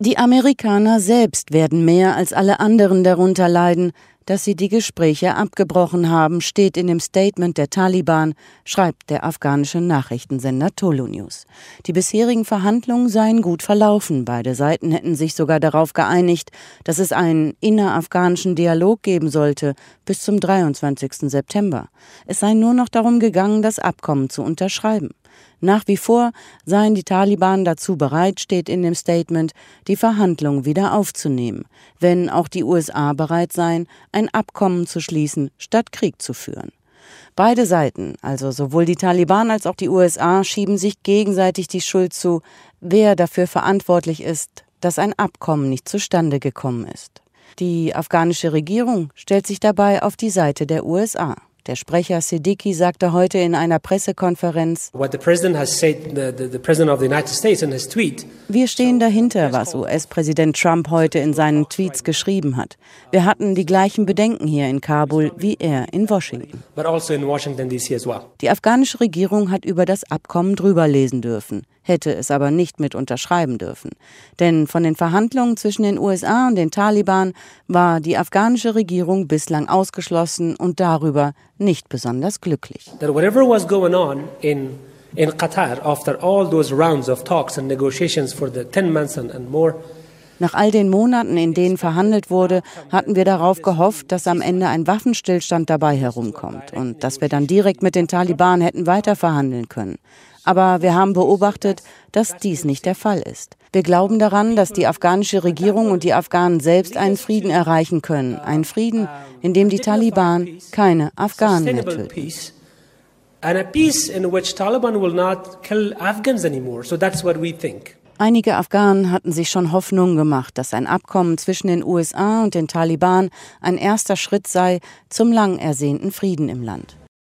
Die Amerikaner selbst werden mehr als alle anderen darunter leiden, dass sie die Gespräche abgebrochen haben, steht in dem Statement der Taliban, schreibt der afghanische Nachrichtensender Tolu News. Die bisherigen Verhandlungen seien gut verlaufen. Beide Seiten hätten sich sogar darauf geeinigt, dass es einen innerafghanischen Dialog geben sollte bis zum 23. September. Es sei nur noch darum gegangen, das Abkommen zu unterschreiben. Nach wie vor seien die Taliban dazu bereit, steht in dem Statement, die Verhandlungen wieder aufzunehmen, wenn auch die USA bereit seien, ein Abkommen zu schließen, statt Krieg zu führen. Beide Seiten, also sowohl die Taliban als auch die USA, schieben sich gegenseitig die Schuld zu, wer dafür verantwortlich ist, dass ein Abkommen nicht zustande gekommen ist. Die afghanische Regierung stellt sich dabei auf die Seite der USA. Der Sprecher Siddiqui sagte heute in einer Pressekonferenz: Wir stehen dahinter, was US-Präsident Trump heute in seinen Tweets geschrieben hat. Wir hatten die gleichen Bedenken hier in Kabul wie er in Washington. Die afghanische Regierung hat über das Abkommen drüber lesen dürfen, hätte es aber nicht mit unterschreiben dürfen. Denn von den Verhandlungen zwischen den USA und den Taliban war die afghanische Regierung bislang ausgeschlossen und darüber nicht besonders glücklich. That whatever was going on in Qatar after all those rounds of talks and negotiations for the 10 months and more. Nach all den Monaten, in denen verhandelt wurde, hatten wir darauf gehofft, dass am Ende ein Waffenstillstand dabei herumkommt und dass wir dann direkt mit den Taliban hätten weiter verhandeln können. Aber wir haben beobachtet, dass dies nicht der Fall ist. Wir glauben daran, dass die afghanische Regierung und die Afghanen selbst einen Frieden erreichen können. Einen Frieden, in dem die Taliban keine Afghanen mehr töten. And a peace in which Taliban will not kill Afghans anymore. So that's what we think. Einige Afghanen hatten sich schon Hoffnung gemacht, dass ein Abkommen zwischen den USA und den Taliban ein erster Schritt sei zum lang ersehnten Frieden im Land.